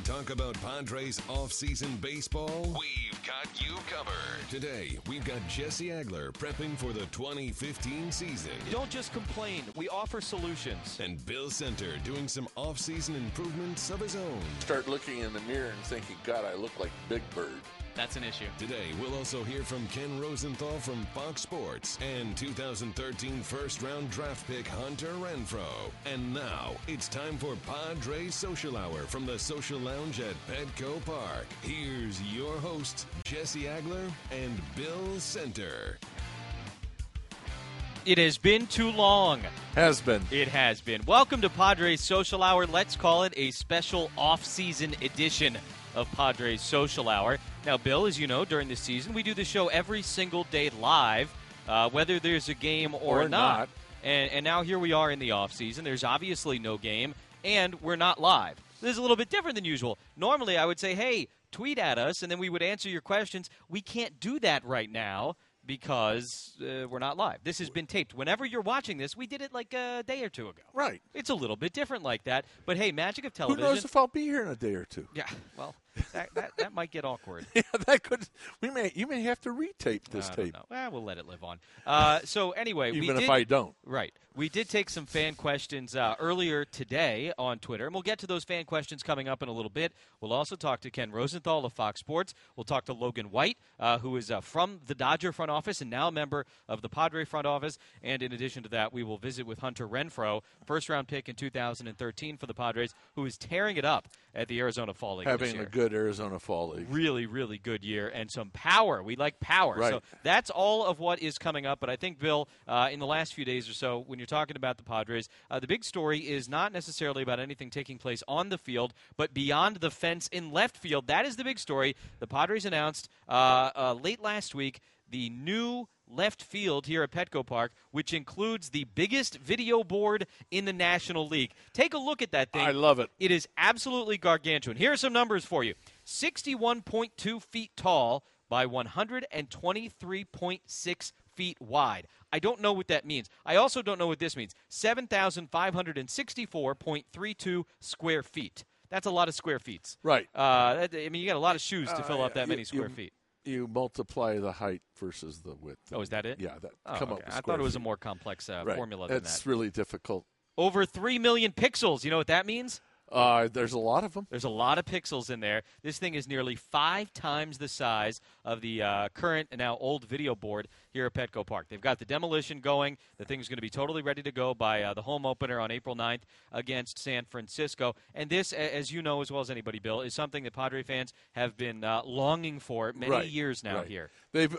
talk about Padres off-season baseball? We've got you covered. Today, we've got Jesse Agler prepping for the 2015 season. Don't just complain. We offer solutions. And Bill Center doing some off-season improvements of his own. Start looking in the mirror and thinking, God, I look like Big Bird. That's an issue. Today, we'll also hear from Ken Rosenthal from Fox Sports and 2013 first-round draft pick Hunter Renfroe. And now, it's time for Padres Social Hour from the Social Lounge at Petco Park. Here's your hosts, Jesse Agler and Bill Center. It has been too long. Has been. It has been. Welcome to Padres Social Hour. Let's call it a special off-season edition of Padres Social Hour. Now, Bill, as you know, during the season, we do the show every single day live, whether there's a game or not. And now here we are in the offseason. There's obviously no game, and we're not live. This is a little bit different than usual. Normally, I would say, hey, tweet at us, and then we would answer your questions. We can't do that right now because we're not live. This has been taped. Whenever you're watching this, we did it like a day or two ago. Right. It's a little bit different like that. But, hey, magic of television. Who knows if I'll be here in a day or two? Yeah, well, that might get awkward. Yeah, that could. You may have to retape this tape. No. Well, we'll let it live on. So anyway, even if I don't. Right. We did take some fan questions earlier today on Twitter, and we'll get to those fan questions coming up in a little bit. We'll also talk to Ken Rosenthal of Fox Sports. We'll talk to Logan White, who is from the Dodger front office and now a member of the Padre front office. And in addition to that, we will visit with Hunter Renfroe, first-round pick in 2013 for the Padres, who is tearing it up at the Arizona Fall League this Having year. a good Arizona Fall League. Really, really good year and some power. We like power. Right. So that's all of what is coming up. But I think, Bill, in the last few days or so, when you're talking about the Padres, the big story is not necessarily about anything taking place on the field, but beyond the fence in left field. That is the big story. The Padres announced late last week the new left field here at Petco Park, which includes the biggest video board in the National League. Take a look at that thing. I love it. It is absolutely gargantuan. Here are some numbers for you. 61.2 feet tall by 123.6 feet wide. I don't know what that means. I also don't know what this means. 7,564.32 square feet. That's a lot of square feet. Right. I mean, you got a lot of shoes to fill up that many square feet. You multiply the height versus the width. Oh, is that it? Yeah. Okay. Come up with I thought it was feet. a more complex Right. formula than It's that. really difficult. Over 3 million pixels. You know what that means? There's a lot of them. There's a lot of pixels in there. This thing is nearly 5 times the size of the current and now old video board here at Petco Park. They've got the demolition going. The thing's going to be totally ready to go by the home opener on April 9th against San Francisco. And this, as you know as well as anybody, Bill, is something that Padre fans have been longing for many years now here. 2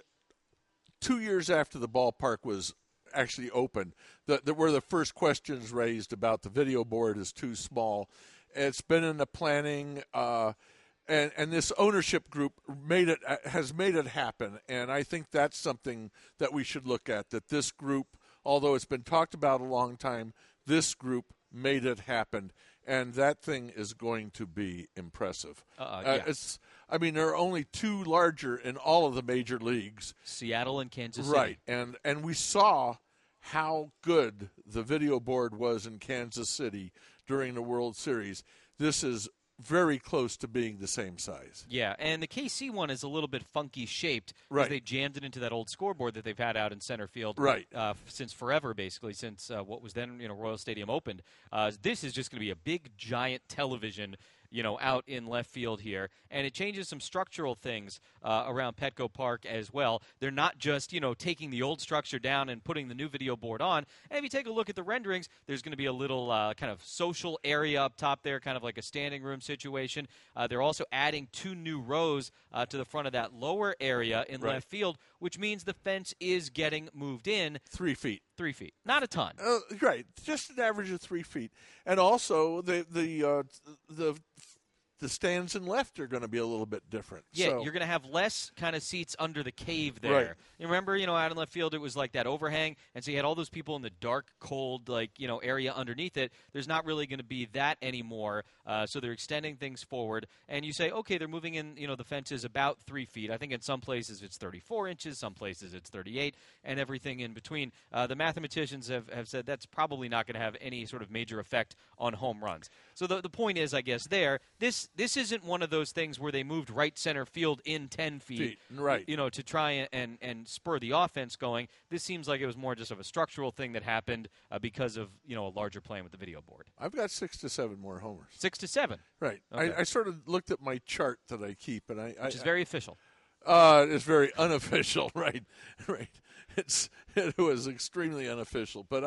years after the ballpark was actually open, were the first questions raised about the video board is too small. It's been in the planning, and this ownership group has made it happen. And I think that's something that we should look at. That this group, although it's been talked about a long time, this group made it happen, and that thing is going to be impressive. Yeah. There are only 2 larger in all of the major leagues. Seattle and Kansas City. Right, and we saw how good the video board was in Kansas City during the World Series. This is very close to being the same size. Yeah, and the KC one is a little bit funky shaped because Right. they jammed it into that old scoreboard that they've had out in center field Right. Since forever, basically, since what was then Royal Stadium opened. This is just going to be a big, giant television out in left field here. And it changes some structural things around Petco Park as well. They're not just, taking the old structure down and putting the new video board on. And if you take a look at the renderings, there's going to be a little kind of social area up top there, kind of like a standing room situation. They're also adding 2 new rows to the front of that lower area in left field, which means the fence is getting moved in. 3 feet. 3 feet. Not a ton. Right, just an average of 3 feet. And also the stands in left are going to be a little bit different. Yeah, so. You're going to have less kind of seats under the cave there. Right. You remember, out in left field, it was like that overhang, and so you had all those people in the dark, cold, area underneath it. There's not really going to be that anymore, so they're extending things forward. And you say, okay, they're moving in, the fence is about 3 feet. I think in some places it's 34 inches, some places it's 38, and everything in between. The mathematicians have said that's probably not going to have any sort of major effect on home runs. So the point is, I guess, this this isn't one of those things where they moved right center field in 10 feet, right? To try and spur the offense going. This seems like it was more just of a structural thing that happened because of a larger plan with the video board. I've got 6 to 7 more homers. 6 to 7. Right. Okay. I sort of looked at my chart that I keep, and Which is very official. It's very unofficial, right? Right. It was extremely unofficial, but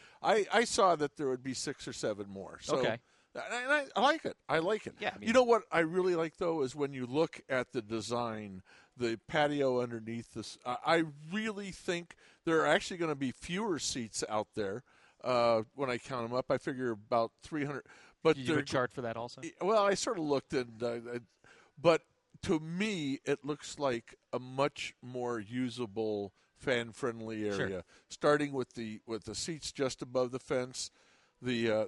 I saw that there would be 6 or 7 more. So, okay. And I like it. I like it. Yeah. You know what I really like though is when you look at the design, the patio underneath this. I really think there are actually going to be fewer seats out there when I count them up. I figure about 300. But did you have a chart for that also? Well, I sort of looked but to me, it looks like a much more usable, fan-friendly area. Sure. Starting with the seats just above the fence, the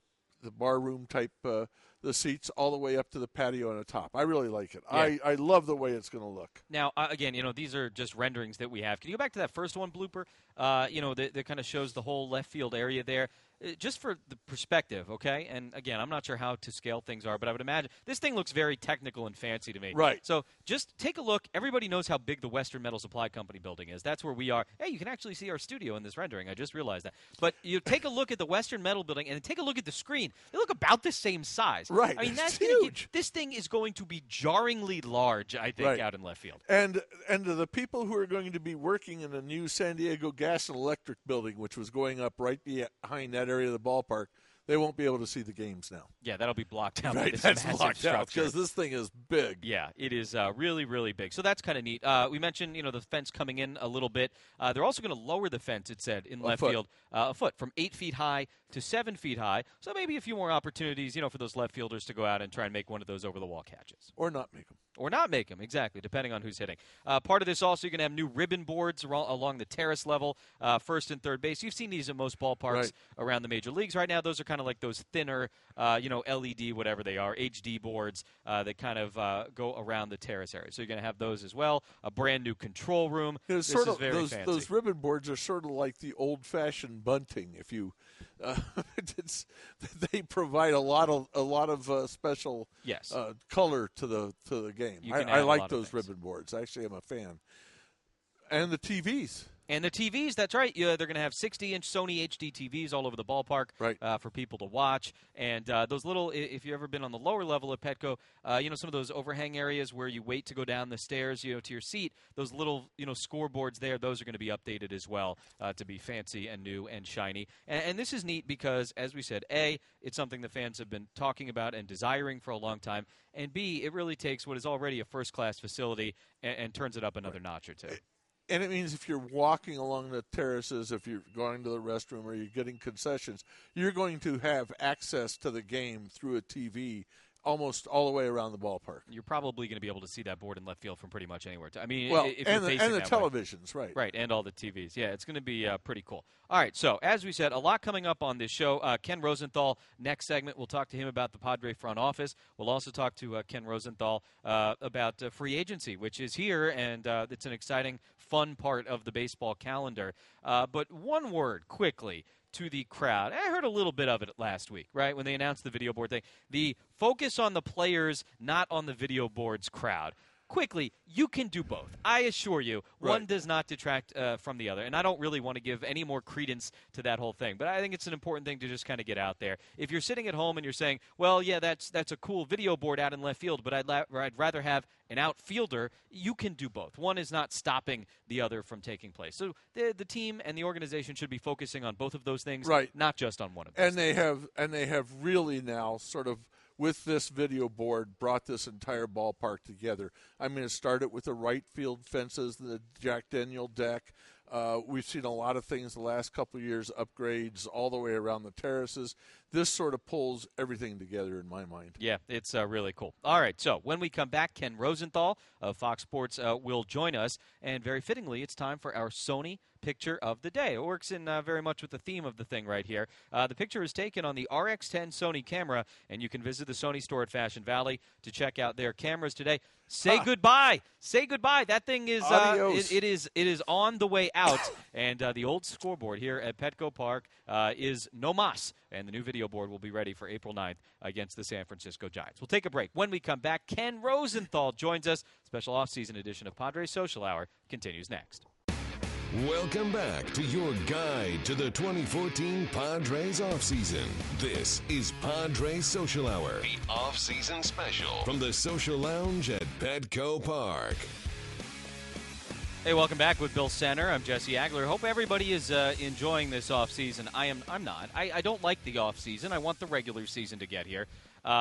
bar room type, the seats all the way up to the patio and the top. I really like it. Yeah. I love the way it's going to look. Now, again, these are just renderings that we have. Can you go back to that first one, blooper? That kind of shows the whole left field area there. Just for the perspective, okay? And, again, I'm not sure how to scale things are, but I would imagine this thing looks very technical and fancy to me. Right. So just take a look. Everybody knows how big the Western Metal Supply Company building is. That's where we are. Hey, you can actually see our studio in this rendering. I just realized that. But you take a look at the Western Metal building and take a look at the screen. They look about the same size. Right. I mean, that's huge. This thing is going to be jarringly large, I think, right. out in left field. And to the people who are going to be working in the new San Diego Gas and Electric building, which was going up right behind that area of the ballpark, they won't be able to see the games now. Yeah, that'll be blocked out. Right, by this that's massive blocked out structure. because this thing is big. Yeah, it is really, really big. So that's kind of neat. We mentioned, the fence coming in a little bit. They're also going to lower the fence, it said, in left field a foot from 8 feet high to 7 feet high. So maybe a few more opportunities, for those left fielders to go out and try and make one of those over-the-wall catches. Or not make them. Or not make them, exactly, depending on who's hitting. Part of this also, you're going to have new ribbon boards along the terrace level, first and third base. You've seen these at most ballparks around the major leagues right now. Those are kind of like those thinner, LED, whatever they are, HD boards that kind of go around the terrace area. So you're going to have those as well. A brand new control room. This is very fancy. Those ribbon boards are sort of like the old-fashioned bunting. If you, they provide a lot of special color to the game. I like those ribbon boards. Actually, I'm a fan. And the TVs. And the TVs, that's right. They're going to have 60-inch Sony HD TVs all over the ballpark for people to watch. And those little, if you've ever been on the lower level at Petco, some of those overhang areas where you wait to go down the stairs, to your seat, those little, scoreboards there, those are going to be updated as well to be fancy and new and shiny. And this is neat because, as we said, A, it's something the fans have been talking about and desiring for a long time. And B, it really takes what is already a first-class facility and turns it up another notch or two. And it means if you're walking along the terraces, if you're going to the restroom or you're getting concessions, you're going to have access to the game through a TV almost all the way around the ballpark. You're probably going to be able to see that board in left field from pretty much anywhere. I mean, well, if and you're the televisions, way. Right, and all the TVs. Yeah, it's going to be pretty cool. All right, so as we said, a lot coming up on this show. Ken Rosenthal, next segment, we'll talk to him about the Padre front office. We'll also talk to Ken Rosenthal about free agency, which is here, and it's an exciting, fun part of the baseball calendar. But one word, quickly, to the crowd. I heard a little bit of it last week, right, when they announced the video board thing. The focus on the players, not on the video boards crowd. Quickly, you can do both. I assure you, one does not detract from the other. And I don't really want to give any more credence to that whole thing. But I think it's an important thing to just kind of get out there. If you're sitting at home and you're saying, well, yeah, that's a cool video board out in left field, but I'd rather have an outfielder, you can do both. One is not stopping the other from taking place. So the team and the organization should be focusing on both of those things, not just on one of those things. And they have really now sort of, with this video board, brought this entire ballpark together. I mean, it started with the right field fences, the Jack Daniel deck. We've seen a lot of things the last couple of years, upgrades all the way around the terraces. This sort of pulls everything together in my mind. Yeah, it's really cool. All right, so when we come back, Ken Rosenthal of Fox Sports will join us. And very fittingly, it's time for our Sony picture of the day. It works in very much with the theme of the thing right here. The picture is taken on the RX-10 Sony camera, and you can visit the Sony store at Fashion Valley to check out their cameras today. Say goodbye. Say goodbye. That thing is it is on the way out. And the old scoreboard here at Petco Park is no mas, and the new video video board will be ready for April 9th against the San Francisco Giants. We'll take a break. When we come back, Ken Rosenthal joins us. Special offseason edition of Padres Social Hour continues next. Welcome back to your guide to the 2014 Padres offseason. This is Padres Social Hour, the offseason special from the Social Lounge at Petco Park. Hey, welcome back with Bill Center. I'm Jesse Agler. Hope everybody is enjoying this offseason. I'm not. I don't like the offseason. I want the regular season to get here.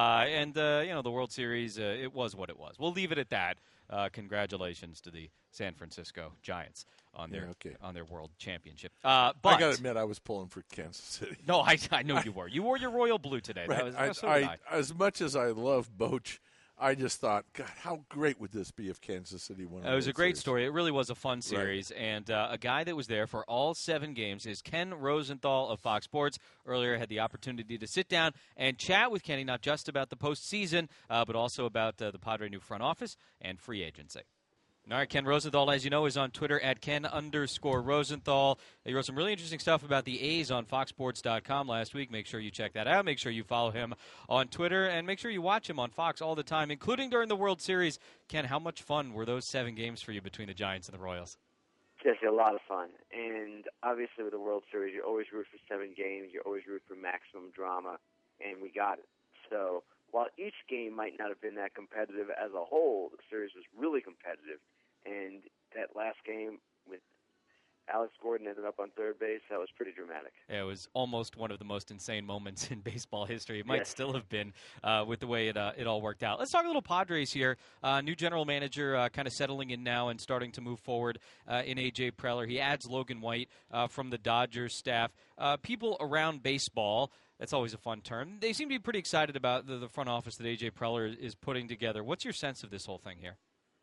The World Series, it was what it was. We'll leave it at that. Congratulations to the San Francisco Giants on their World Championship. But I got to admit, I was pulling for Kansas City. No, I know you were. You wore your royal blue today. Right. As much as I love Boch, I just thought, God, how great would this be if Kansas City won? It was a great story. It really was a fun series. Right. And a guy that was there for all 7 games is Ken Rosenthal of Fox Sports. Earlier, I had the opportunity to sit down and chat with Kenny, not just about the postseason, but also about the Padre new front office and free agency. All right, Ken Rosenthal, as you know, is on Twitter at Ken_Rosenthal. He wrote some really interesting stuff about the A's on FoxSports.com last week. Make sure you check that out. Make sure you follow him on Twitter, and make sure you watch him on Fox all the time, including during the World Series. Ken, how much fun were those 7 games for you between the Giants and the Royals? Jesse, a lot of fun. And obviously with the World Series, you always root for 7 games. You always root for maximum drama, and we got it. So while each game might not have been that competitive as a whole, the series was really competitive. And that last game with Alex Gordon ended up on third base, that was pretty dramatic. Yeah, it was almost one of the most insane moments in baseball history. It might still have been with the way it all worked out. Let's talk a little Padres here. New general manager kind of settling in now and starting to move forward in A.J. Preller. He adds Logan White from the Dodgers staff. People around baseball, that's always a fun term, they seem to be pretty excited about the front office that A.J. Preller is putting together. What's your sense of this whole thing here?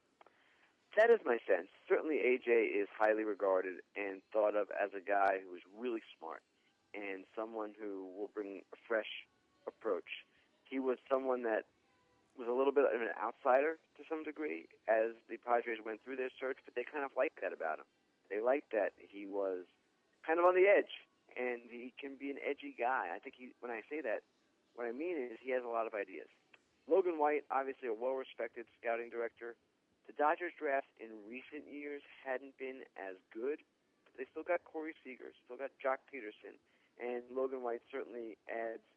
That is my sense. Certainly A.J. is highly regarded and thought of as a guy who is really smart and someone who will bring a fresh approach. He was someone that was a little bit of an outsider to some degree as the Padres went through their search, but they kind of liked that about him. They liked that he was kind of on the edge, and he can be an edgy guy. I think when I say that, what I mean is he has a lot of ideas. Logan White, obviously a well-respected scouting director. The Dodgers draft in recent years hadn't been as good, but they still got Corey Seager, still got Jock Peterson, and Logan White certainly adds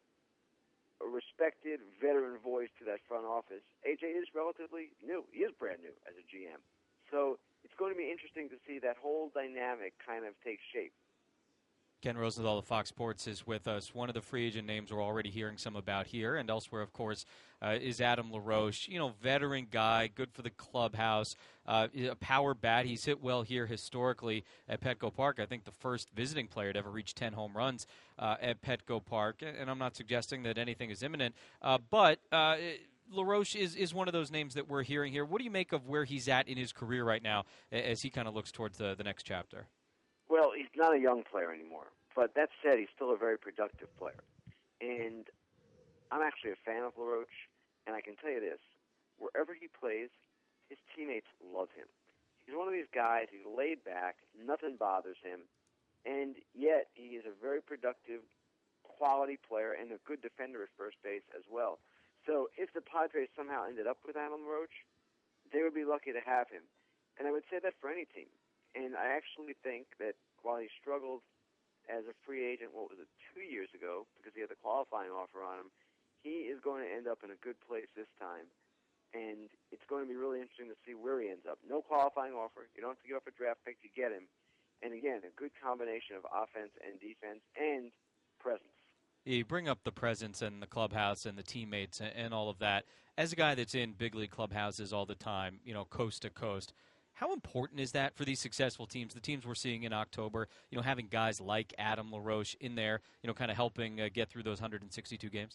a respected veteran voice to that front office. AJ is relatively new. He is brand new as a GM. So it's going to be interesting to see that whole dynamic kind of take shape. Ken Rosenthal of Fox Sports is with us. One of the free agent names we're already hearing some about here and elsewhere, of course, is Adam LaRoche. You know, veteran guy, good for the clubhouse, a power bat. He's hit well here historically at Petco Park. I think the first visiting player to ever reach 10 home runs at Petco Park. And I'm not suggesting that anything is imminent, but LaRoche is one of those names that we're hearing here. What do you make of where he's at in his career right now as he kind of looks towards the next chapter? Well, he's not a young player anymore. But that said, he's still a very productive player. And I'm actually a fan of LaRoche, and I can tell you this. Wherever he plays, his teammates love him. He's one of these guys, he's laid back, nothing bothers him, and yet he is a very productive, quality player and a good defender at first base as well. So if the Padres somehow ended up with Adam LaRoche, they would be lucky to have him. And I would say that for any team. And I actually think that while he struggled as a free agent, 2 years ago, because he had the qualifying offer on him, he is going to end up in a good place this time. And it's going to be really interesting to see where he ends up. No qualifying offer. You don't have to give up a draft pick to get him. And again, a good combination of offense and defense and presence. You bring up the presence and the clubhouse and the teammates and all of that. As a guy that's in big league clubhouses all the time, you know, coast to coast, how important is that for these successful teams, the teams we're seeing in October, you know, having guys like Adam LaRoche in there, you know, kind of helping get through those 162 games?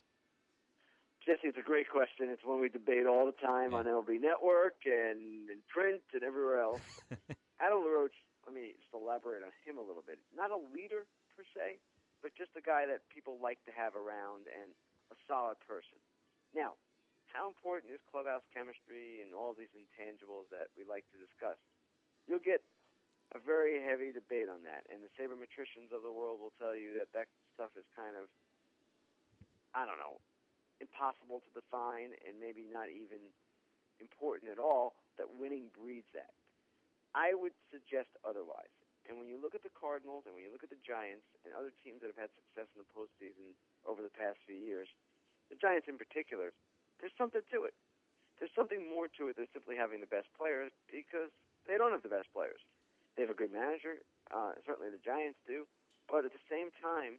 Jesse, it's a great question. It's one we debate all the time on MLB Network and in print and everywhere else. Adam LaRoche, let me just elaborate on him a little bit. Not a leader, per se, but just a guy that people like to have around and a solid person. Now, how important is clubhouse chemistry and all these intangibles that we like to discuss? You'll get a very heavy debate on that, and the sabermetricians of the world will tell you that that stuff is kind of I don't know, impossible to define and maybe not even important at all, that winning breeds that. I would suggest otherwise. And when you look at the Cardinals and when you look at the Giants and other teams that have had success in the postseason over the past few years, the Giants in particular, there's something to it. There's something more to it than simply having the best players, because they don't have the best players. They have a good manager, certainly the Giants do, but at the same time,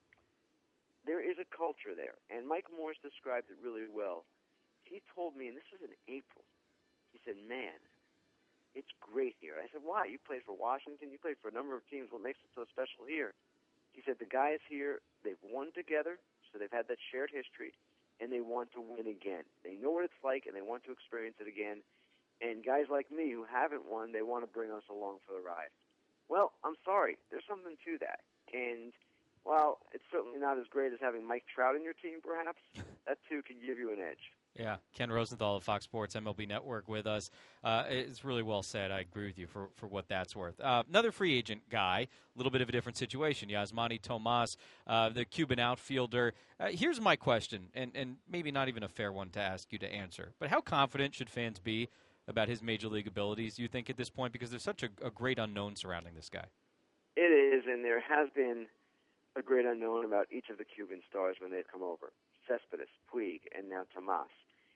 there is a culture there. And Mike Morse described it really well. He told me, and this was in April, he said, man, it's great here. I said, why? You played for Washington. You played for a number of teams. What makes it so special here? He said, the guys here, they've won together, so they've had that shared history, and they want to win again. They know what it's like, and they want to experience it again. And guys like me who haven't won, they want to bring us along for the ride. Well, I'm sorry. There's something to that. And while it's certainly not as great as having Mike Trout in your team, perhaps, that too can give you an edge. Yeah, Ken Rosenthal of Fox Sports MLB Network with us. It's really well said. I agree with you for what that's worth. Another free agent guy, a little bit of a different situation, Yasmani Tomas, the Cuban outfielder. Here's my question, and maybe not even a fair one to ask you to answer, but how confident should fans be about his major league abilities, do you think, at this point? Because there's such a great unknown surrounding this guy. It is, and there has been a great unknown about each of the Cuban stars when they've come over. Cespedes, Puig, and now Tomas.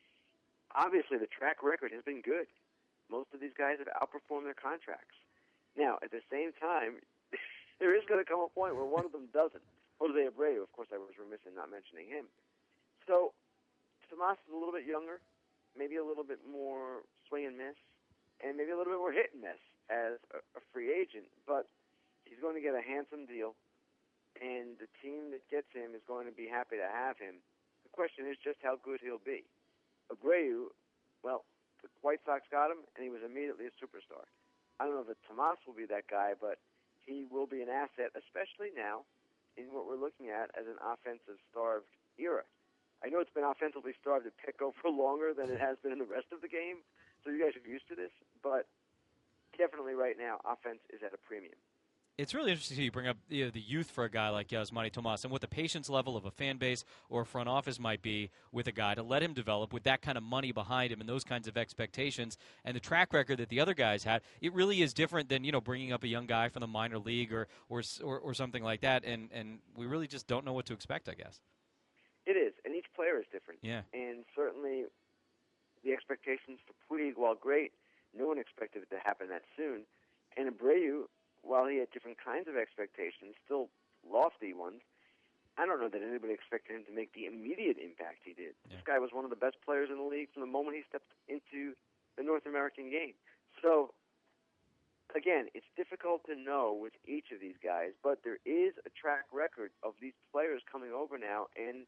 Obviously, the track record has been good. Most of these guys have outperformed their contracts. Now, at the same time, there is going to come a point where one of them doesn't. Jose Abreu, of course, I was remiss in not mentioning him. So, Tomas is a little bit younger, maybe a little bit more swing and miss, and maybe a little bit more hit and miss as a free agent. But he's going to get a handsome deal, and the team that gets him is going to be happy to have him. The question is just how good he'll be. Abreu, well, the White Sox got him, and he was immediately a superstar. I don't know that Tomas will be that guy, but he will be an asset, especially now in what we're looking at as an offensive-starved era. I know it's been offensively starved at Petco for longer than it has been in the rest of the game, so you guys are used to this, but definitely right now, offense is at a premium. It's really interesting you bring up the youth for a guy like Yasmani Tomas and what the patience level of a fan base or a front office might be with a guy to let him develop with that kind of money behind him and those kinds of expectations and the track record that the other guys had. It really is different than bringing up a young guy from the minor league or something like that, and we really just don't know what to expect, I guess. It is, and each player is different. Yeah. And certainly the expectations for Puig, while great, no one expected it to happen that soon. And Abreu, while he had different kinds of expectations, still lofty ones, I don't know that anybody expected him to make the immediate impact he did. Yeah. This guy was one of the best players in the league from the moment he stepped into the North American game. So, again, it's difficult to know with each of these guys, but there is a track record of these players coming over now and,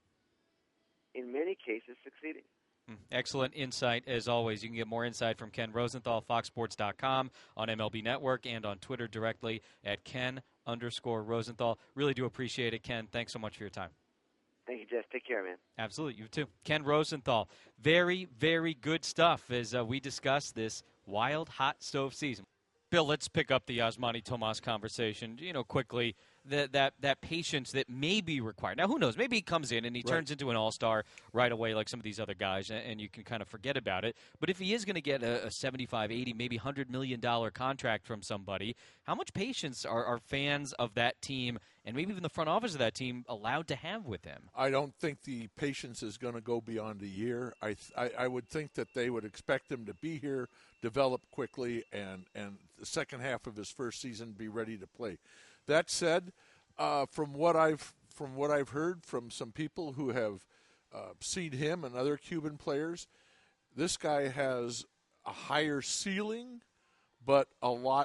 in many cases, succeeding. Excellent insight, as always. You can get more insight from Ken Rosenthal, FoxSports.com, on MLB Network, and on Twitter directly at Ken_Rosenthal. Really do appreciate it, Ken. Thanks so much for your time. Thank you, Jess. Take care, man. Absolutely. You too. Ken Rosenthal. Very, very good stuff as we discuss this wild hot stove season. Bill, let's pick up the Yasmani Tomas conversation, quickly. That patience that may be required. Now, who knows? Maybe he comes in and he turns into an all-star right away like some of these other guys, and you can kind of forget about it. But if he is going to get a $75, $80, maybe $100 million contract from somebody, how much patience are fans of that team and maybe even the front office of that team allowed to have with him? I don't think the patience is going to go beyond a year. I would think that they would expect him to be here, develop quickly, and the second half of his first season be ready to play. That said, from what I've heard from some people who have seen him and other Cuban players, this guy has a higher ceiling, but a lot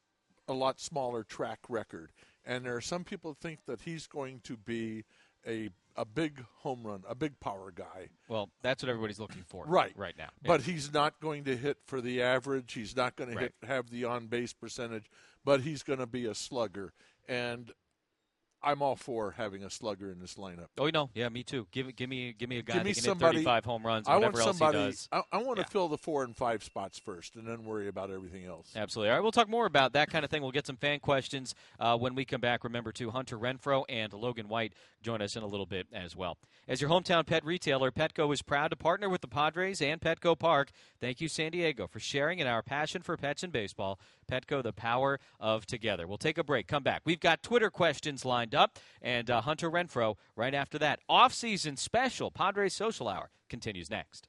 smaller track record. And there are some people who think that he's going to be a big home run, a big power guy. Well, that's what everybody's looking for right now. Yeah. But he's not going to hit for the average. He's not going to have the on-base percentage, but he's going to be a slugger. And I'm all for having a slugger in this lineup. Oh, no, yeah, me too. Give me a guy Give me that can hit somebody, 35 home runs, I whatever want else somebody, he does. I want to fill the 4 and 5 spots first, and then worry about everything else. Absolutely. All right, we'll talk more about that kind of thing. We'll get some fan questions when we come back. Remember, too, Hunter Renfroe and Logan White join us in a little bit as well. As your hometown pet retailer, Petco is proud to partner with the Padres and Petco Park. Thank you, San Diego, for sharing in our passion for pets and baseball. Petco, the power of together. We'll take a break. Come back. We've got Twitter questions lined up, and Hunter Renfroe right after that. Off-season special Padres Social Hour continues next.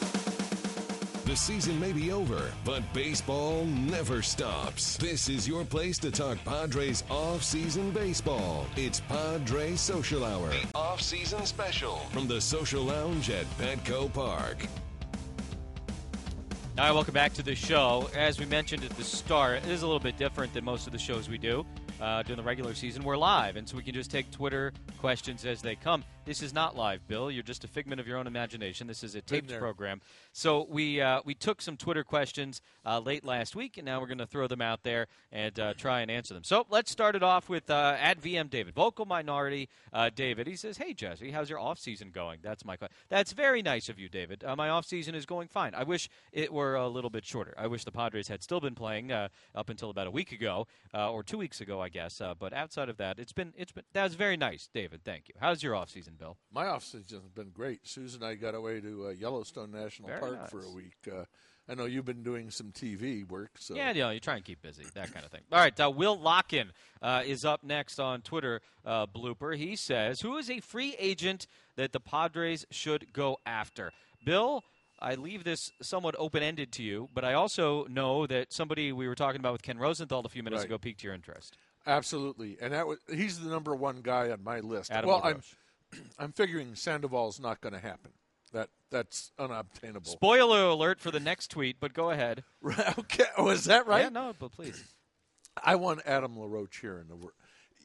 The season may be over, but baseball never stops. This is your place to talk Padres off-season baseball. It's Padres Social Hour, the off-season special from the Social Lounge at Petco Park. All right, welcome back to the show. As we mentioned at the start, it is a little bit different than most of the shows we do during the regular season. We're live, and so we can just take Twitter questions as they come. This is not live, Bill. You're just a figment of your own imagination. This is a taped program. So we took some Twitter questions late last week, and now we're going to throw them out there and try and answer them. So let's start it off with at VM David, vocal minority David. He says, "Hey Jesse, how's your off season going?" That's my question. That's very nice of you, David. My off season is going fine. I wish it were a little bit shorter. I wish the Padres had still been playing up until about a week ago or 2 weeks ago, I guess. But outside of that, that was very nice, David. Thank you. How's your off season, Bill? My off season has been great. Susan and I got away to Yellowstone National Park for a week. I know you've been doing some TV work. So. Yeah, you try and keep busy, that kind of thing. All right, Will Locken is up next on Twitter blooper. He says, who is a free agent that the Padres should go after? Bill, I leave this somewhat open-ended to you, but I also know that somebody we were talking about with Ken Rosenthal a few minutes ago piqued your interest. Absolutely, and he's the number one guy on my list. Adam well, LaRoche. I'm figuring Sandoval's not going to happen. That's unobtainable. Spoiler alert for the next tweet, but go ahead. Okay, oh, is that right? Yeah, no, but please. I want Adam LaRoche here in the world.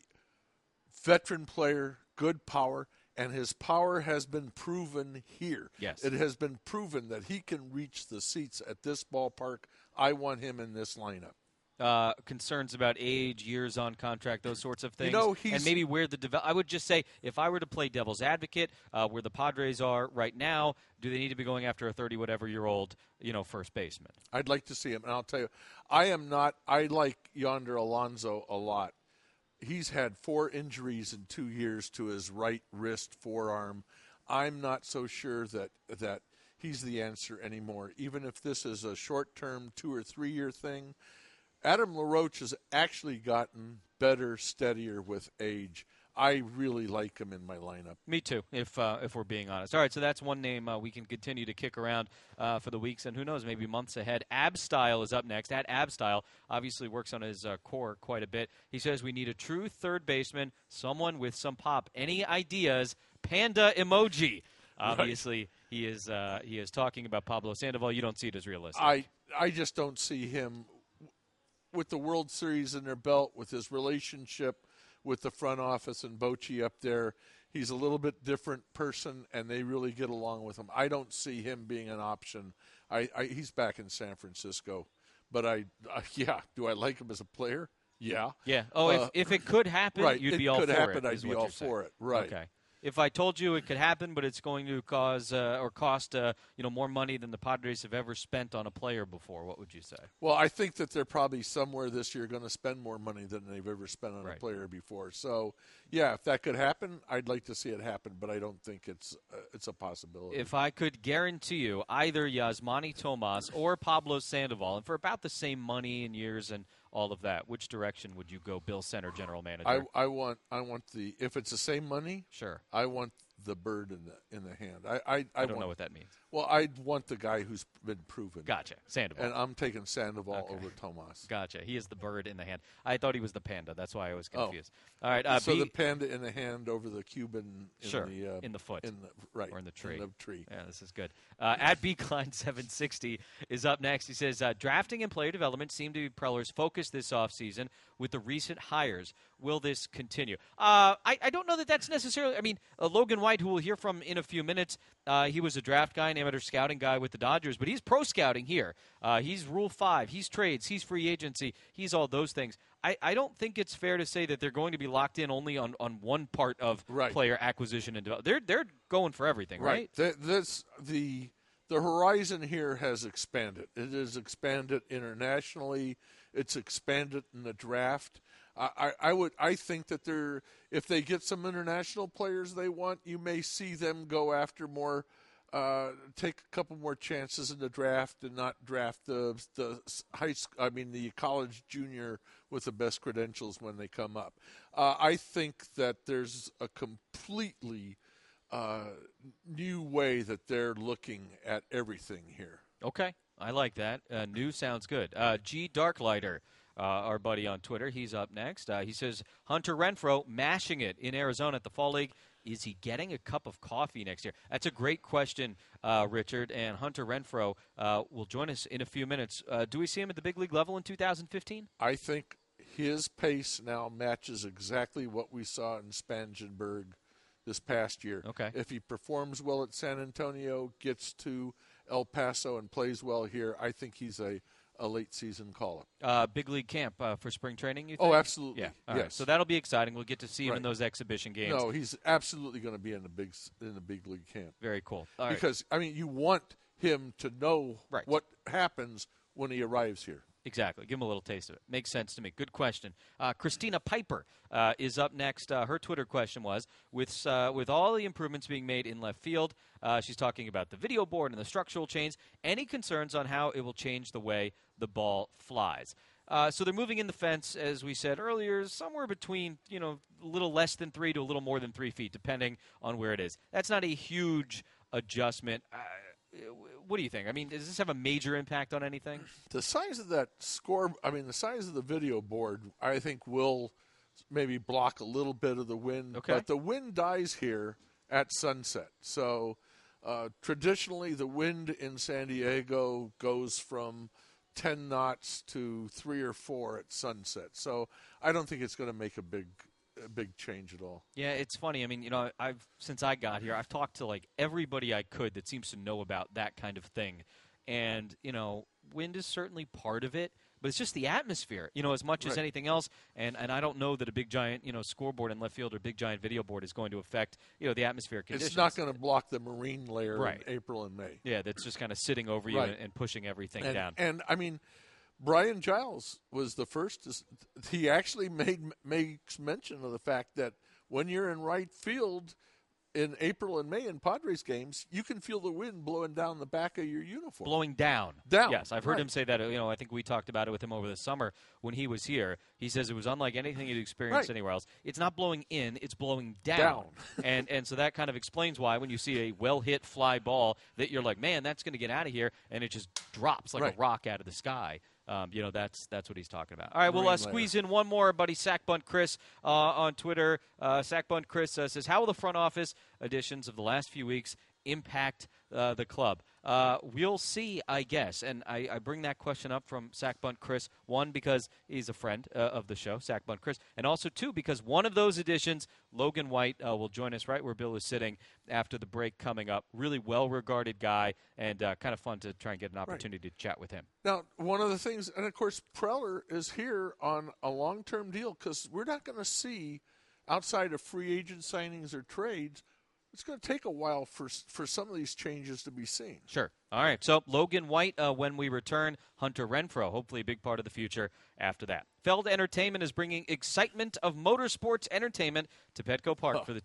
Veteran player, good power, and his power has been proven here. Yes. It has been proven that he can reach the seats at this ballpark. I want him in this lineup. Concerns about age, years on contract, those sorts of things. And maybe where I would just say, if I were to play devil's advocate, where the Padres are right now, do they need to be going after a 30-whatever-year-old, first baseman? I'd like to see him, and I'll tell you, I like Yonder Alonso a lot. He's had 4 injuries in 2 years to his right wrist forearm. I'm not so sure that he's the answer anymore, even if this is a short-term 2 or 3 year thing. Adam LaRoche has actually gotten better, steadier with age. I really like him in my lineup. Me too, if we're being honest. All right, so that's one name we can continue to kick around for the weeks and who knows, maybe months ahead. Abstyle is up next. At Abstyle, obviously works on his core quite a bit. He says we need a true third baseman, someone with some pop. Any ideas? Panda emoji. Obviously, he is talking about Pablo Sandoval. You don't see it as realistic. I just don't see him. With the World Series in their belt, with his relationship with the front office and Bochy up there, he's a little bit different person, and they really get along with him. I don't see him being an option. He's back in San Francisco, but do I like him as a player? Yeah. Yeah. Oh, if it could happen, you'd be all for it. If it could happen, I'd be all for it. Right. Okay. If I told you it could happen, but it's going to cause or cost more money than the Padres have ever spent on a player before, what would you say? Well, I think that they're probably somewhere this year going to spend more money than they've ever spent on a player before. So, yeah, if that could happen, I'd like to see it happen, but I don't think it's a possibility. If I could guarantee you either Yasmani Tomas or Pablo Sandoval, and for about the same money and years and all of that, which direction would you go, Bill Center, general manager? I want if it's the same money, sure. I want the bird in the hand. I don't know what that means. Well, I'd want the guy who's been proven. Gotcha. Sandoval. And I'm taking Sandoval over Tomas. Gotcha. He is the bird in the hand. I thought he was the panda. That's why I was confused. All right. So the panda in the hand over the Cuban in the foot. Or in the tree. In the tree. Yeah, this is good. At BKline760 is up next. He says, drafting and player development seem to be Preller's focus this offseason with the recent hires. Will this continue? I don't know that that's necessarily – I mean, Logan White White, who we'll hear from in a few minutes, he was a draft guy, an amateur scouting guy with the Dodgers, but he's pro scouting here. He's Rule 5, he's trades, he's free agency, he's all those things. I don't think it's fair to say that they're going to be locked in only on one part of player acquisition and development. They're going for everything, right? The horizon here has expanded. It has expanded internationally. It's expanded in the draft. I think that if they get some international players they want, you may see them go after more, take a couple more chances in the draft and not draft the college junior with the best credentials when they come up. I think that there's a completely new way that they're looking at everything here. Okay, I like that. New sounds good. G Darklighter, our buddy on Twitter, he's up next. He says, Hunter Renfroe mashing it in Arizona at the Fall League. Is he getting a cup of coffee next year? That's a great question, Richard. And Hunter Renfroe will join us in a few minutes. Do we see him at the big league level in 2015? I think his pace now matches exactly what we saw in Spangenberg this past year. Okay. If he performs well at San Antonio, gets to El Paso and plays well here, I think he's a late season call-up. Big league camp for spring training, you think? Oh, absolutely. Yeah. Yes. Right. So that'll be exciting. We'll get to see him in those exhibition games. No, he's absolutely going to be in the big league camp. Very cool. Because you want him to know what happens when he arrives here. Exactly. Give him a little taste of it. Makes sense to me. Good question. Christina Piper is up next. Her Twitter question was, with all the improvements being made in left field, she's talking about the video board and the structural change, any concerns on how it will change the way the ball flies? So they're moving in the fence, as we said earlier, somewhere between, a little less than 3 to a little more than 3 feet, depending on where it is. That's not a huge adjustment. What do you think? Does this have a major impact on anything? The size of that the size of the video board, I think, will maybe block a little bit of the wind. Okay. But the wind dies here at sunset. So traditionally, the wind in San Diego goes from 10 knots to 3 or 4 at sunset. So I don't think it's going to make a big change at all. Yeah, it's funny. Since I got here, I've talked to everybody I could that seems to know about that kind of thing. And, wind is certainly part of it, but it's just the atmosphere, as much as anything else. And I don't know that a big giant, scoreboard in left field or big giant video board is going to affect, the atmosphere conditions. It's not going to block the marine layer in April and May. Yeah, that's just kind of sitting over you and pushing everything down. And Brian Giles was the first. He actually makes mention of the fact that when you're in right field in April and May in Padres games, you can feel the wind blowing down the back of your uniform. Blowing down. Down. Yes, I've heard him say that. I think we talked about it with him over the summer when he was here. He says it was unlike anything he'd experienced anywhere else. It's not blowing in, it's blowing down. and so that kind of explains why when you see a well-hit fly ball that you're like, man, that's going to get out of here, and it just drops like a rock out of the sky. That's what he's talking about. All right, we'll squeeze in one more, buddy. Sackbunt Chris on Twitter. Sackbunt Chris says, how will the front office additions of the last few weeks impact the club? We'll see, I guess. And I bring that question up from Sackbunt Chris, one, because he's a friend of the show, Sackbunt Chris, and also, two, because one of those additions, Logan White, will join us right where Bill is sitting after the break coming up. Really well-regarded guy, and kind of fun to try and get an opportunity to chat with him. Now, one of the things, and of course, Preller is here on a long-term deal because we're not going to see, outside of free agent signings or trades, it's going to take a while for some of these changes to be seen. Sure. All right. So Logan White, when we return, Hunter Renfroe, hopefully a big part of the future after that. Feld Entertainment is bringing excitement of motorsports entertainment to Petco Park for the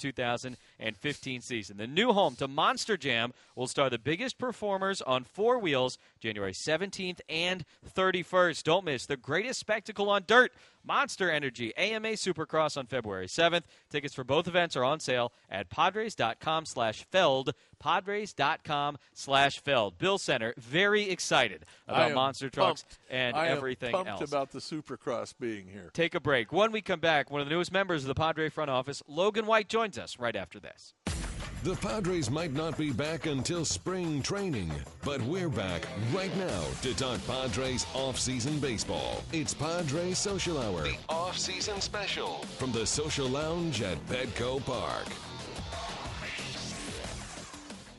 2015 season. The new home to Monster Jam will star the biggest performers on 4 wheels January 17th and 31st. Don't miss the greatest spectacle on dirt, Monster Energy AMA Supercross on February 7th. Tickets for both events are on sale at Padres.com/Feld. Padres.com/Feld. Bill Center, very excited about monster trucks and everything else. I am pumped about the Supercross being here. Take a break. When we come back, one of the newest members of the Padre front office, Logan White, joins us right after this. The Padres might not be back until spring training, but we're back right now to talk Padres off-season baseball. It's Padres Social Hour, the off-season special from the Social Lounge at Petco Park.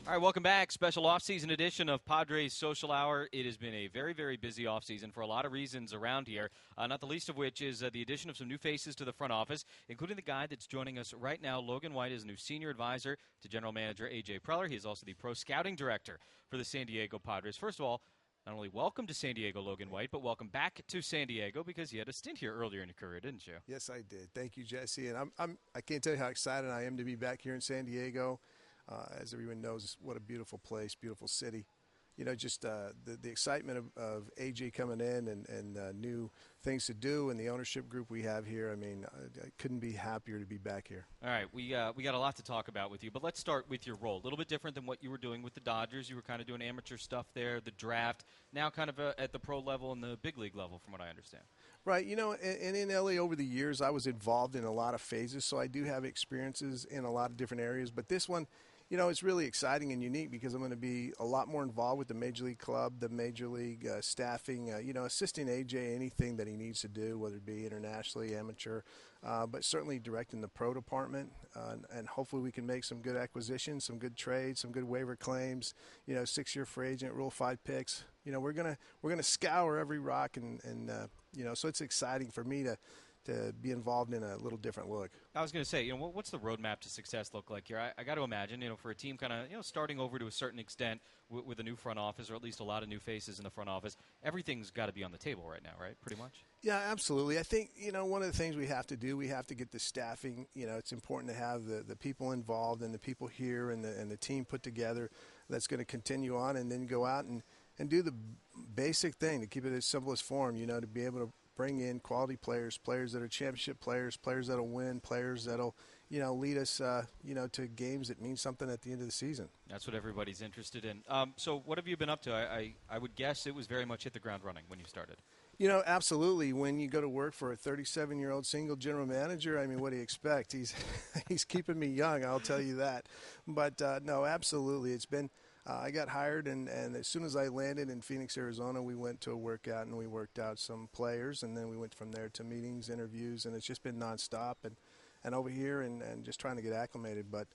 All right, welcome back. Special off-season edition of Padres Social Hour. It has been a very, very busy off-season for a lot of reasons around here, not the least of which is the addition of some new faces to the front office, including the guy that's joining us right now. Logan White is new senior advisor to general manager A.J. Preller. He is also the pro scouting director for the San Diego Padres. First of all, not only welcome to San Diego, Logan White, but welcome back to San Diego because you had a stint here earlier in your career, didn't you? Yes, I did. Thank you, Jesse. And I can't tell you how excited I am to be back here in San Diego. As everyone knows, what a beautiful place, beautiful city. You know, just the excitement of AJ coming in and new things to do and the ownership group we have here. I mean, I couldn't be happier to be back here. All right, we got a lot to talk about with you, but let's start with your role. A little bit different than what you were doing with the Dodgers. You were kind of doing amateur stuff there, the draft, now kind of at the pro level and the big league level from what I understand. Right. You know, and in LA over the years, I was involved in a lot of phases, so I do have experiences in a lot of different areas. But this one, you know, it's really exciting and unique because I'm going to be a lot more involved with the Major League Club, the Major League staffing, you know, assisting AJ anything that he needs to do, whether it be internationally, amateur, but certainly directing the pro department. And hopefully we can make some good acquisitions, some good trades, some good waiver claims, you know, 6-year free agent, Rule 5 picks. You know, we're gonna scour every rock and you know, so it's exciting for me to be involved in a little different look. I was going to say, you know, what's the roadmap to success look like here? I got to imagine, you know, for a team kind of, you know, starting over to a certain extent with a new front office or at least a lot of new faces in the front office, everything's got to be on the table right now, right? Pretty much? Yeah, absolutely. I think, you know, one of the things we have to do, we have to get the staffing. You know, it's important to have the people involved and the people here and the team put together that's going to continue on and then go out and do the basic thing to keep it as simple as form, you know, to be able to bring in quality players, players that are championship players, players that'll win, players that'll, you know, lead us, you know, to games that mean something at the end of the season. That's what everybody's interested in. So what have you been up to? I would guess it was very much hit the ground running when you started. You know, absolutely. When you go to work for a 37-year-old single general manager, I mean, what do you expect? He's keeping me young, I'll tell you that. But, no, absolutely. It's been I got hired, and as soon as I landed in Phoenix, Arizona, we went to a workout, and we worked out some players, and then we went from there to meetings, interviews, and it's just been nonstop and over here and just trying to get acclimated. But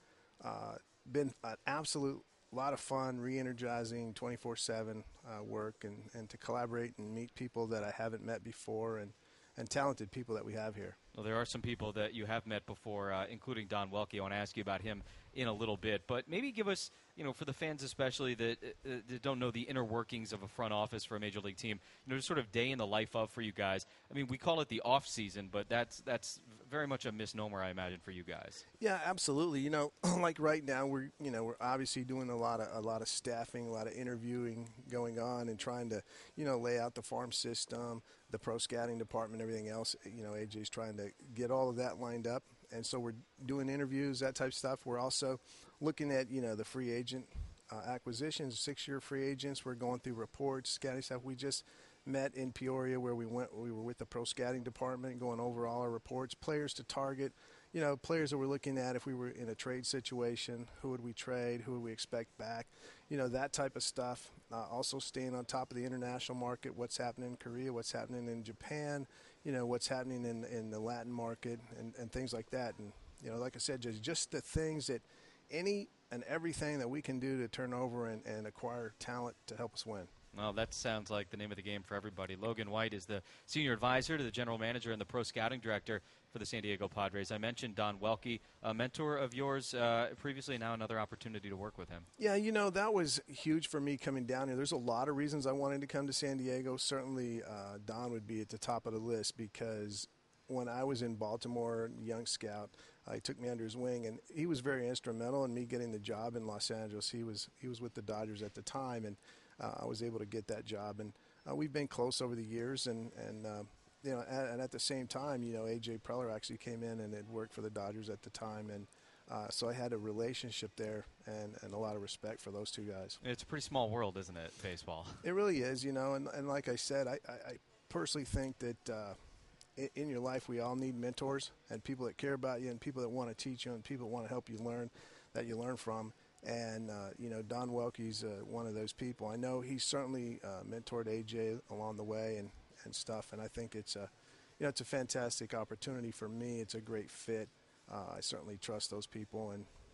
been an absolute lot of fun, re-energizing, 24/7 work, and to collaborate and meet people that I haven't met before and talented people that we have here. Well, there are some people that you have met before, including Don Welke. I want to ask you about him in a little bit. But maybe give us, you know, for the fans especially that don't know the inner workings of a front office for a major league team, you know, just sort of day in the life of for you guys. I mean, we call it the off season, but that's very much a misnomer, I imagine, for you guys. Yeah, absolutely. You know, like right now, we're obviously doing a lot of staffing, a lot of interviewing going on, and trying to, you know, lay out the farm system, the pro scouting department, everything else. You know, AJ's trying to get all of that lined up. And so we're doing interviews, that type of stuff. We're also looking at, you know, the free agent acquisitions, 6-year free agents. We're going through reports, scouting stuff. We just met in Peoria where we were with the pro scouting department, going over all our reports, players to target, you know, players that we're looking at if we were in a trade situation, who would we trade, who would we expect back, you know, that type of stuff. Also staying on top of the international market, what's happening in Korea, what's happening in Japan, you know, what's happening in the Latin market and things like that. And, you know, like I said, just the things that any and everything that we can do to turn over and acquire talent to help us win. Well, that sounds like the name of the game for everybody. Logan White is the senior advisor to the general manager and the pro scouting director for the San Diego Padres. I mentioned Don Welke, a mentor of yours previously, now another opportunity to work with him. Yeah, you know, that was huge for me coming down here. There's a lot of reasons I wanted to come to San Diego. Certainly Don would be at the top of the list because when I was in Baltimore, young scout, he took me under his wing, and he was very instrumental in me getting the job in Los Angeles. He was with the Dodgers at the time, and I was able to get that job. And we've been close over the years, and you know, and at the same time, you know, A.J. Preller actually came in and had worked for the Dodgers at the time, and so I had a relationship there and a lot of respect for those two guys. It's a pretty small world, isn't it, baseball? It really is, you know, and like I said, I personally think that in your life we all need mentors and people that care about you and people that want to teach you and people that want to help you learn, that you learn from. And, you know, Don Welke's one of those people. I know he certainly mentored A.J. along the way and stuff, and I think it's it's a fantastic opportunity for me. It's a great fit. I certainly trust those people, and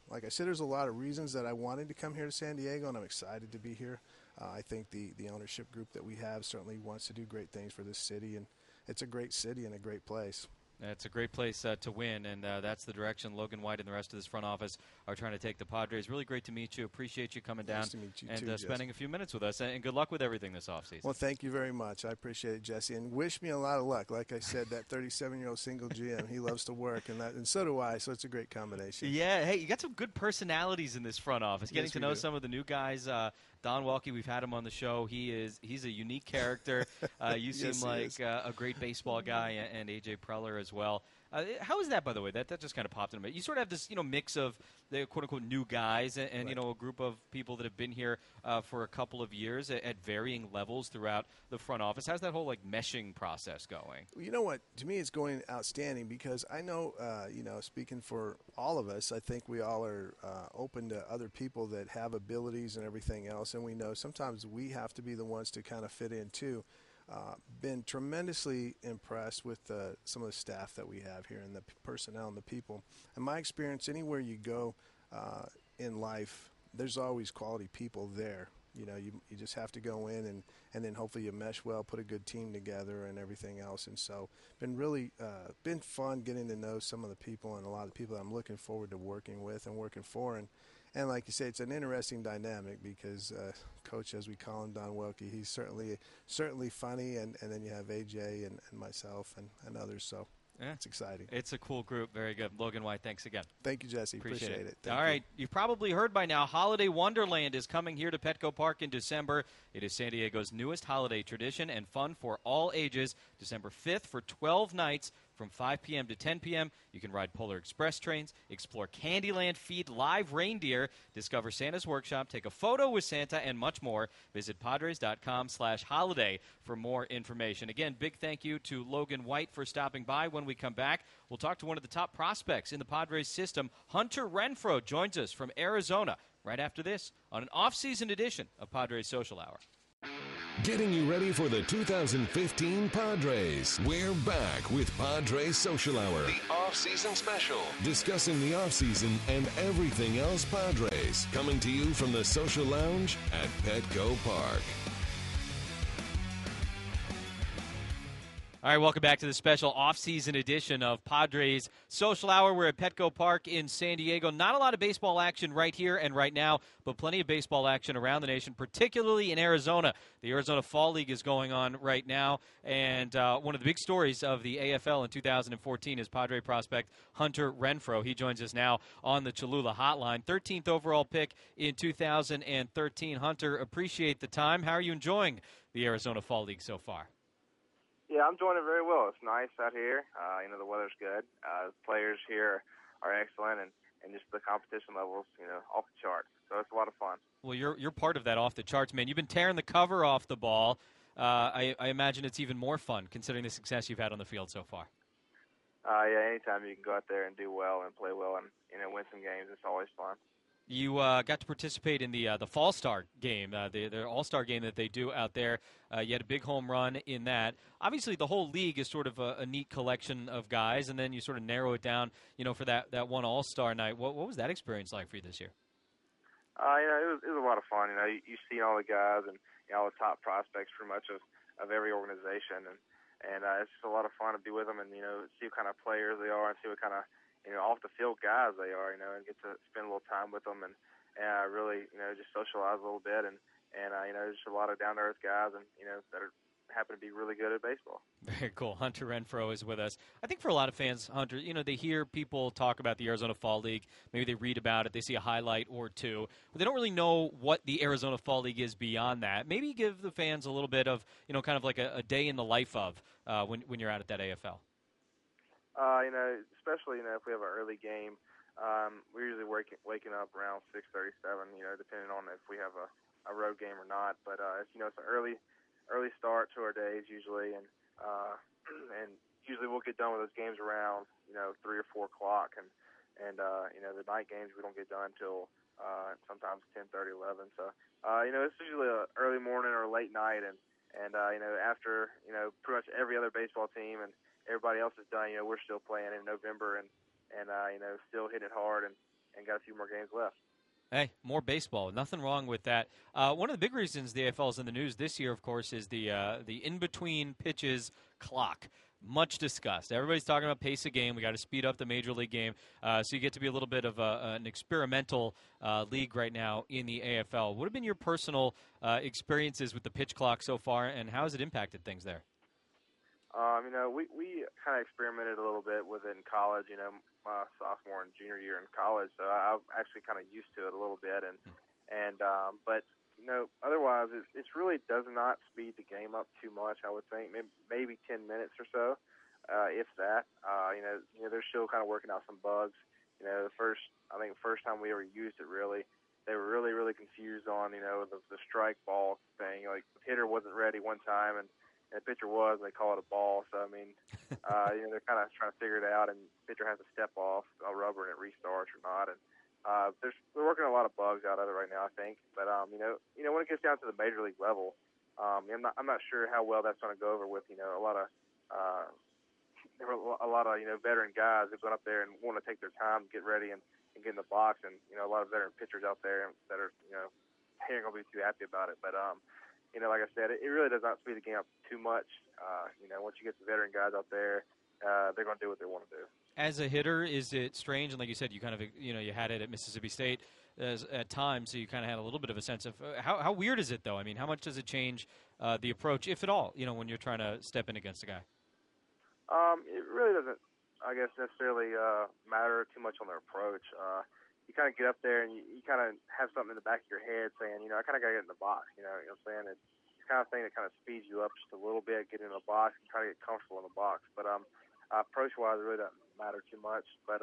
like I said, there's a lot of reasons that I wanted to come here to San Diego, and I'm excited to be here. I think the ownership group that we have certainly wants to do great things for this city, and it's a great city and a great place. It's a great place to win, and that's the direction Logan White and the rest of this front office are trying to take the Padres. Really great to meet you. Appreciate you coming down Nice to meet you and too, spending a few minutes with us. And good luck with everything this offseason. Well, thank you very much. I appreciate it, Jesse, and wish me a lot of luck. Like I said, that 37-year-old single GM, he loves to work, and so do I. So it's a great combination. Yeah, hey, you got some good personalities in this front office. Getting to know some of the new guys. Don Welke, we've had him on the show. He's a unique character. You seem Yes, like a great baseball guy, and A.J. Preller as well. How is that, by the way? That just kind of popped in a bit. You sort of have this, mix of the quote-unquote new guys and right. a group of people that have been here for a couple of years at varying levels throughout the front office. How's that whole, meshing process going? Well, you know what? To me, it's going outstanding because I know, speaking for all of us, I think we all are open to other people that have abilities and everything else, and we know sometimes we have to be the ones to kind of fit in, too. Been tremendously impressed with some of the staff that we have here and the personnel and the people. In my experience, anywhere you go in life, there's always quality people there. You just have to go in and then hopefully you mesh well, put a good team together and everything else. And so been fun getting to know some of the people and a lot of the people that I'm looking forward to working with and working for. And like you say, it's an interesting dynamic because Coach, as we call him, Don Welke, he's certainly funny, and then you have AJ and myself and others. So yeah, it's exciting. It's a cool group. Very good. Logan White, thanks again. Thank you, Jesse. Appreciate it. All right. You've probably heard by now, Holiday Wonderland is coming here to Petco Park in December. It is San Diego's newest holiday tradition and fun for all ages. December 5th for 12 nights. From 5 p.m. to 10 p.m., you can ride Polar Express trains, explore Candyland, feed live reindeer, discover Santa's workshop, take a photo with Santa, and much more. Visit Padres.com/holiday for more information. Again, big thank you to Logan White for stopping by. When we come back, we'll talk to one of the top prospects in the Padres system. Hunter Renfroe joins us from Arizona right after this on an off-season edition of Padres Social Hour. Getting you ready for the 2015 Padres. We're back with Padres Social Hour, the off-season special, discussing the off-season and everything else Padres. Coming to you from the Social Lounge at Petco Park. All right, welcome back to the special off-season edition of Padres Social Hour. We're at Petco Park in San Diego. Not a lot of baseball action right here and right now, but plenty of baseball action around the nation, particularly in Arizona. The Arizona Fall League is going on right now, and one of the big stories of the AFL in 2014 is Padre prospect Hunter Renfroe. He joins us now on the Cholula Hotline. 13th overall pick in 2013. Hunter, appreciate the time. How are you enjoying the Arizona Fall League so far? Yeah, I'm enjoying it very well. It's nice out here. The weather's good. The players here are excellent, and just the competition levels, off the charts. So it's a lot of fun. Well, you're part of that off the charts, man. You've been tearing the cover off the ball. I imagine it's even more fun considering the success you've had on the field so far. Yeah, anytime you can go out there and do well and play well and win some games, it's always fun. You got to participate in the Fall Star game, the All-Star game that they do out there. You had a big home run in that. Obviously, the whole league is sort of a neat collection of guys, and then you sort of narrow it down, for that one All-Star night. What was that experience like for you this year? It was a lot of fun. You see all the guys and all the top prospects pretty much of every organization, and it's just a lot of fun to be with them and see what kind of players they are and see what kind of off the field guys they are, and get to spend a little time with them and really just socialize a little bit and just a lot of down to earth guys and that happen to be really good at baseball. Very cool. Hunter Renfroe is with us. I think for a lot of fans, Hunter, they hear people talk about the Arizona Fall League. Maybe they read about it, they see a highlight or two, but they don't really know what the Arizona Fall League is beyond that. Maybe give the fans a little bit of kind of like a day in the life of when you're out at that AFL. Especially, if we have an early game, we're usually waking up around 6:37, depending on if we have a road game or not. But, it's an early start to our days usually, and usually we'll get done with those games around, 3 or 4 o'clock. And the night games we don't get done until sometimes 10:30, 11. So, it's usually an early morning or a late night. And after, pretty much every other baseball team and everybody else is done, we're still playing in November and still hitting it hard and got a few more games left. Hey, more baseball. Nothing wrong with that. One of the big reasons the AFL is in the news this year, of course, is the in-between pitches clock. Much discussed. Everybody's talking about pace of game. We got to speed up the major league game, so you get to be a little bit of an experimental league right now in the AFL. What have been your personal experiences with the pitch clock so far, and how has it impacted things there? We kind of experimented a little bit with it in college, my sophomore and junior year in college, so I'm actually kind of used to it a little bit, but otherwise it really does not speed the game up too much, I would think, maybe 10 minutes or so, if that. They're still kind of working out some bugs. The first time we ever used it, really, they were really, really confused on, the strike ball thing. Like, the hitter wasn't ready one time, and the pitcher was, and they call it a ball. So, they're kind of trying to figure it out, and the pitcher has to step off a rubber and it restarts or not. And they're working a lot of bugs out of it right now, I think. But, when it gets down to the major league level, I'm not sure how well that's going to go over with, a lot of veteran guys who've gone up there and want to take their time to get ready and get in the box. And, a lot of veteran pitchers out there that are, they ain't going to be too happy about it. But, like I said, it really does not speed the game up too much. Once you get the veteran guys out there, they're going to do what they want to do. As a hitter, is it strange? And like you said, you kind of, you had it at Mississippi State at times, so you kind of had a little bit of a sense of how weird is it, though? How much does it change the approach, if at all, when you're trying to step in against a guy? It really doesn't, I guess, necessarily matter too much on their approach. You kind of get up there and you kind of have something in the back of your head saying, I kind of got to get in the box. You know what I'm saying? It's the kind of thing that kind of speeds you up just a little bit, get in the box and try to get comfortable in the box. But approach-wise, it really doesn't matter too much. But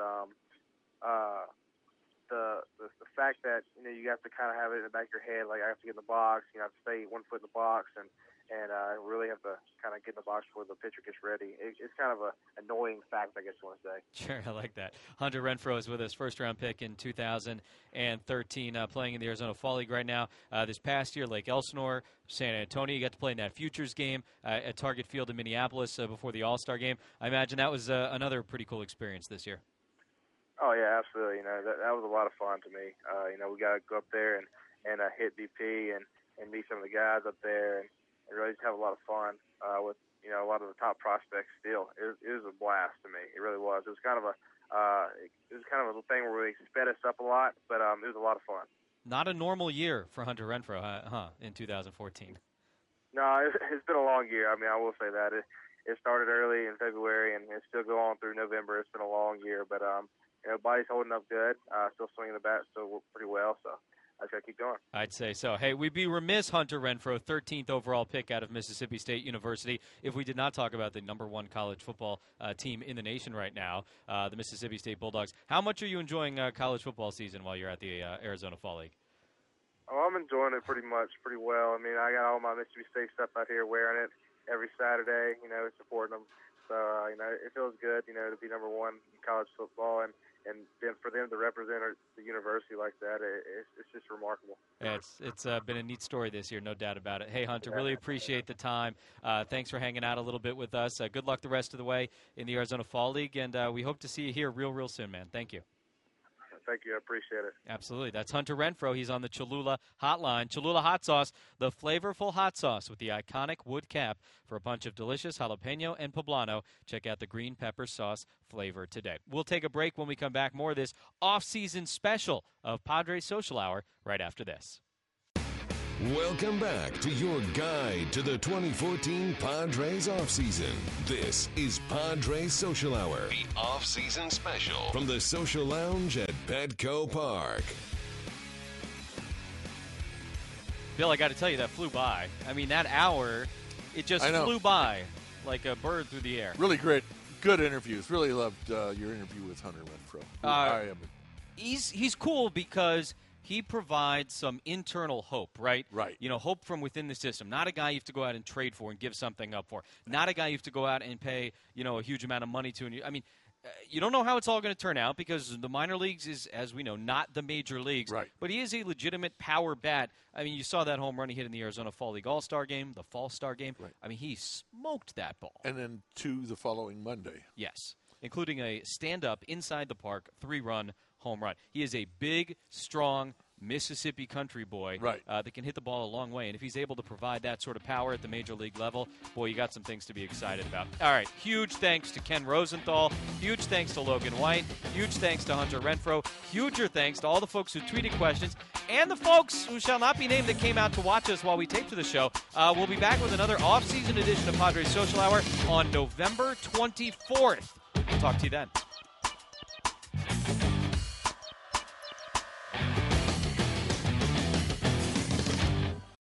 the fact that, you have to kind of have it in the back of your head, like I have to get in the box, I have to stay 1 foot in the box, and really have to kind of get in the box before the pitcher gets ready. It's kind of a annoying fact, I guess you want to say. Sure, I like that. Hunter Renfroe is with us, first-round pick in 2013, playing in the Arizona Fall League right now. This past year, Lake Elsinore, San Antonio, you got to play in that Futures game at Target Field in Minneapolis before the All-Star game. I imagine that was another pretty cool experience this year. Oh, yeah, absolutely. That was a lot of fun to me. We got to go up there and hit BP and meet some of the guys up there and really just have a lot of fun with, a lot of the top prospects still. It was a blast to me. It really was. It was kind of a thing where we sped us up a lot, but it was a lot of fun. Not a normal year for Hunter Renfroe, in 2014. No, it's been a long year. I will say that. It started early in February, and it's still going on through November. It's been a long year, but body's holding up good. Still swinging the bat still pretty well, so I just got to keep going. I'd say so. Hey, we'd be remiss, Hunter Renfroe, 13th overall pick out of Mississippi State University, if we did not talk about the number one college football team in the nation right now, the Mississippi State Bulldogs. How much are you enjoying college football season while you're at the Arizona Fall League? Oh, I'm enjoying it pretty well. I got all my Mississippi State stuff out here, wearing it every Saturday, supporting them. So, it feels good, to be number one in college football, and then for them to represent the university like that, it's just remarkable. Yeah, it's been a neat story this year, no doubt about it. Hey, Hunter, really appreciate the time. Thanks for hanging out a little bit with us. Good luck the rest of the way in the Arizona Fall League, and we hope to see you here real soon, man. Thank you. Thank you. I appreciate it. Absolutely. That's Hunter Renfroe. He's on the Cholula Hotline. Cholula Hot Sauce, the flavorful hot sauce with the iconic wood cap for a punch of delicious jalapeno and poblano. Check out the green pepper sauce flavor today. We'll take a break. When we come back, more of this off-season special of Padres Social Hour right after this. Welcome back to your guide to the 2014 Padres offseason. This is Padres Social Hour, the offseason special from the Social Lounge at Petco Park. Bill, I got to tell you, that flew by. That hour, it just flew by like a bird through the air. Really great. Good interviews. Really loved your interview with Hunter Renfroe. He's cool because he provides some internal hope, right? Right. Hope from within the system. Not a guy you have to go out and trade for and give something up for. Not a guy you have to go out and pay, a huge amount of money to. And you don't know how it's all going to turn out because the minor leagues is, as we know, not the major leagues. Right. But he is a legitimate power bat. You saw that home run he hit in the Arizona Fall League All-Star game, the Fall Star game. Right. He smoked that ball. And then 2 the following Monday. Yes, including a stand-up inside the park 3-run home run. He is a big, strong Mississippi country boy that can hit the ball a long way. And if he's able to provide that sort of power at the major league level, boy, you got some things to be excited about. All right, huge thanks to Ken Rosenthal. Huge thanks to Logan White. Huge thanks to Hunter Renfroe. Huger thanks to all the folks who tweeted questions and the folks who shall not be named that came out to watch us while we taped to the show. We'll be back with another off-season edition of Padres Social Hour on November 24th. We'll talk to you then.